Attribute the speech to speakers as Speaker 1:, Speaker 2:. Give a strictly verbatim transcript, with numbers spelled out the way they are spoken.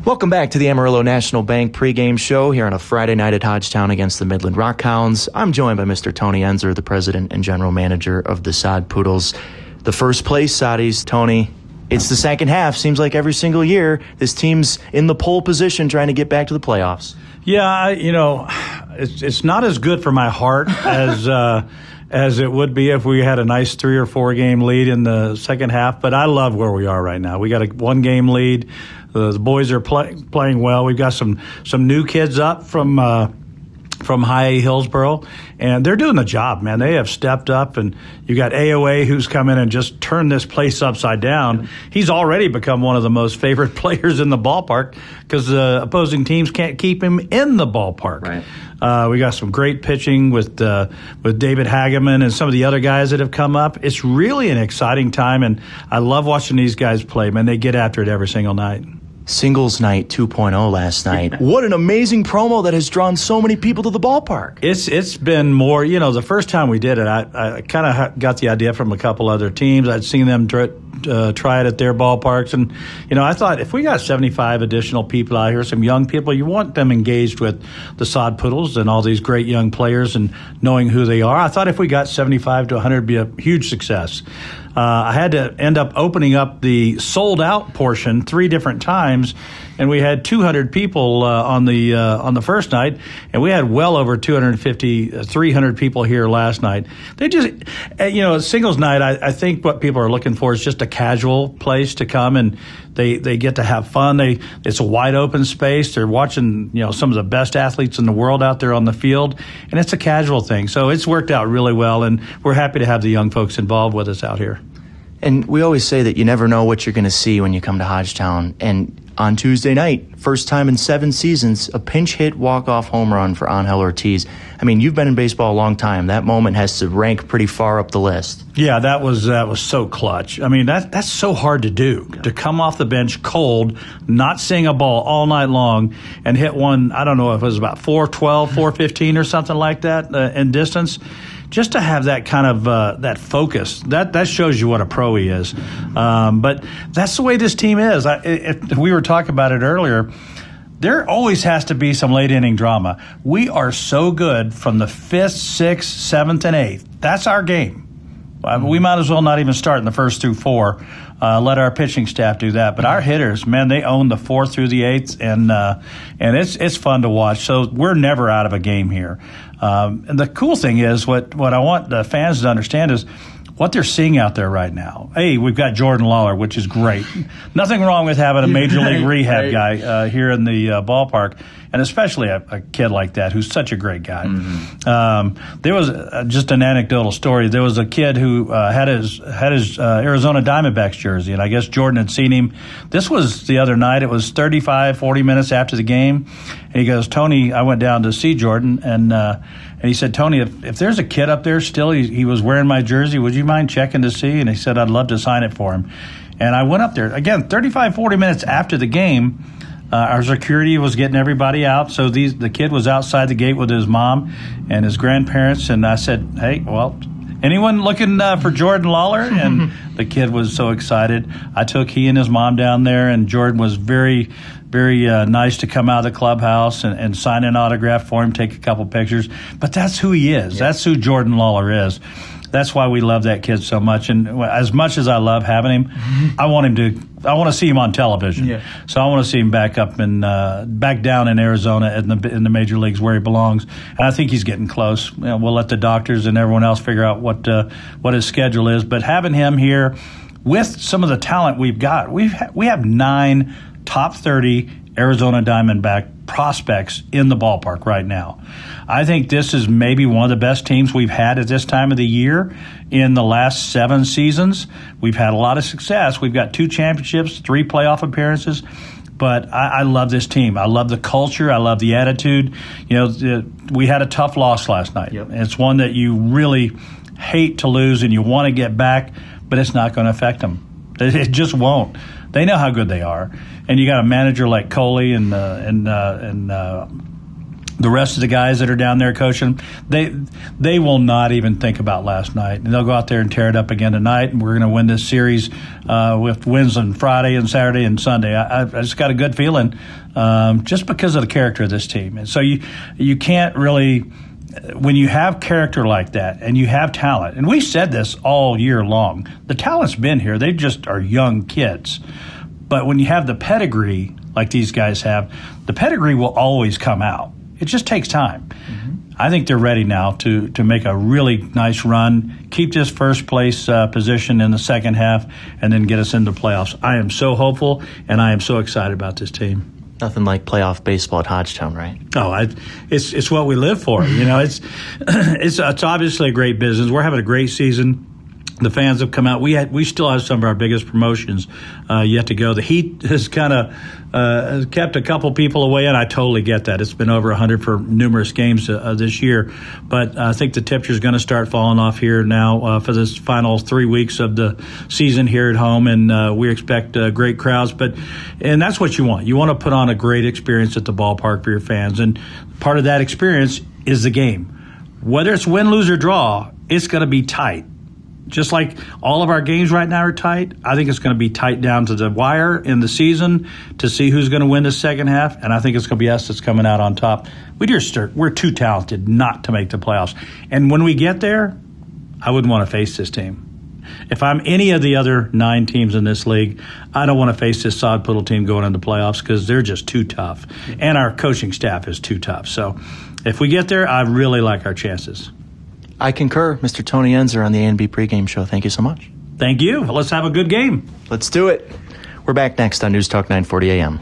Speaker 1: Welcome back to the Amarillo National Bank pregame show here on a Friday night at Hodgetown against the Midland Rockhounds. I'm joined by Mister Tony Enzer, the president and general manager of the Sod Poodles. The first place, Soddies. Tony, it's the second half. Seems like every single year this team's in the pole position trying to get back to the playoffs.
Speaker 2: Yeah, I, you know, it's it's not as good for my heart as uh, as it would be if we had a nice three or four game lead in the second half. But I love where we are right now. We got a one game lead. The, the boys are play, playing well. We've got some some new kids up from uh, from High A Hillsboro, and they're doing the job, man. They have stepped up, and you got A O A who's come in and just turned this place upside down. He's already become one of the most favorite players in the ballpark because the uh, opposing teams can't keep him in the ballpark.
Speaker 1: Right.
Speaker 2: Uh, we got some great pitching with uh, with David Hageman and some of the other guys that have come up. It's really an exciting time, and I love watching these guys play. Man, they get after it every single night.
Speaker 1: Singles night two point oh last night. What an amazing promo that has drawn so many people to the ballpark.
Speaker 2: It's It's been more, you know, the first time we did it, I, I kind of got the idea from a couple other teams. I'd seen them try, uh, try it at their ballparks. And, you know, I thought if we got seventy-five additional people out here, some young people, you want them engaged with the Sod Poodles and all these great young players and knowing who they are. I thought if we got seventy-five to one hundred, it'd be a huge success. Uh, I had to end up opening up the sold-out portion three different times, and we had two hundred people uh, on the uh, on the first night, and we had well over two hundred fifty, three hundred people here last night. They just, you know, singles night, I, I think what people are looking for is just a casual place to come, and they, they get to have fun. They It's a wide-open space. They're watching, you know, some of the best athletes in the world out there on the field, and it's a casual thing. So it's worked out really well, and we're happy to have the young folks involved with us out here.
Speaker 1: And we always say that you never know what you're going to see when you come to Hodgetown. And on Tuesday night, first time in seven seasons, a pinch hit walk-off home run for Angel Ortiz. I mean, you've been in baseball a long time. That moment has to rank pretty far up the list.
Speaker 2: Yeah, that was that was so clutch. I mean, that that's so hard to do, yeah. To come off the bench cold, not seeing a ball all night long, and hit one, I don't know if it was about four twelve, four fifteen or something like that uh, in distance. Just to have that kind of uh, that focus, that that shows you what a pro he is. Um, but that's the way this team is. I, if we were talking about it earlier, there always has to be some late inning drama. We are so good from the fifth, sixth, seventh, and eighth. That's our game. We might as well not even start in the first through four. Uh, let our pitching staff do that. But our hitters, man, they own the fourth through the eighth, and uh, and it's it's fun to watch. So we're never out of a game here. Um, and the cool thing is, what, what I want the fans to understand is what they're seeing out there right now. Hey, we've got Jordan Lawler, which is great. Nothing wrong with having a major league rehab guy uh, here in the uh, ballpark, and especially a, a kid like that who's such a great guy. Mm-hmm. Um, there was uh, just an anecdotal story. There was a kid who uh, had his had his uh, Arizona Diamondbacks jersey, and I guess Jordan had seen him. This was the other night. It was thirty-five, forty minutes after the game, and he goes, "Tony, I went down to see Jordan, and uh, and he said, Tony, if, if there's a kid up there still, he, he was wearing my jersey, would you mind checking to see?" And he said, "I'd love to sign it for him." And I went up there, again, thirty-five, forty minutes after the game. Uh, our security was getting everybody out, so these the kid was outside the gate with his mom and his grandparents, and I said, "Hey, well, anyone looking uh, for Jordan Lawler?" And the kid was so excited. I took he and his mom down there, and Jordan was very, very uh, nice to come out of the clubhouse and, and sign an autograph for him, take a couple pictures. But that's who he is. Yeah. That's who Jordan Lawler is. That's why we love that kid so much. And as much as I love having him, mm-hmm. I want him to. I want to see him on television. Yeah. So I want to see him back up and uh, back down in Arizona in the in the major leagues where he belongs. And I think he's getting close. You know, we'll let the doctors and everyone else figure out what uh, what his schedule is. But having him here with some of the talent we've got, we've ha- we have nine top thirty Arizona Diamondback prospects in the ballpark right now. I think this is maybe one of the best teams we've had at this time of the year in the last seven seasons. We've had a lot of success. We've got two championships, three playoff appearances. But I, I love this team. I love the culture. I love the attitude. You know, the, we had a tough loss last night. Yep. It's one that you really hate to lose and you want to get back, but it's not going to affect them. It just won't. They know how good they are. And you got a manager like Coley and uh, and uh, and uh, the rest of the guys that are down there coaching, they they will not even think about last night. And they'll go out there and tear it up again tonight, and we're going to win this series uh, with wins on Friday and Saturday and Sunday. I, I just got a good feeling um, just because of the character of this team. And so you you can't really, when you have character like that and you have talent, and we've said this all year long, the talent's been here. They just are young kids. But when you have the pedigree like these guys have, the pedigree will always come out. It just takes time. Mm-hmm. I think they're ready now to, to make a really nice run, keep this first place uh, position in the second half, and then get us into the playoffs. I am so hopeful, and I am so excited about this team.
Speaker 1: Nothing like playoff baseball at Hodgetown, right?
Speaker 2: Oh, I, it's it's what we live for. You know, it's it's it's obviously a great business. We're having a great season. The fans have come out. We had, we still have some of our biggest promotions uh, yet to go. The heat has kind of uh, kept a couple people away, and I totally get that. It's been over one hundred for numerous games uh, this year. But I think the temperature is going to start falling off here now uh, for this final three weeks of the season here at home, and uh, we expect uh, great crowds. But and that's what you want. You want to put on a great experience at the ballpark for your fans, and part of that experience is the game. Whether it's win, lose, or draw, it's going to be tight. Just like all of our games right now are tight, I think it's going to be tight down to the wire in the season to see who's going to win the second half, and I think it's going to be us that's coming out on top. We just we're too talented not to make the playoffs. And when we get there, I wouldn't want to face this team. If I'm any of the other nine teams in this league, I don't want to face this Sod Poodle team going into the playoffs because they're just too tough, and our coaching staff is too tough. So if we get there, I really like our chances.
Speaker 1: I concur. Mister Tony Enzer on the A and B pregame show. Thank you so much.
Speaker 2: Thank you. Let's have a good game.
Speaker 1: Let's do it. We're back next on News Talk nine forty A M.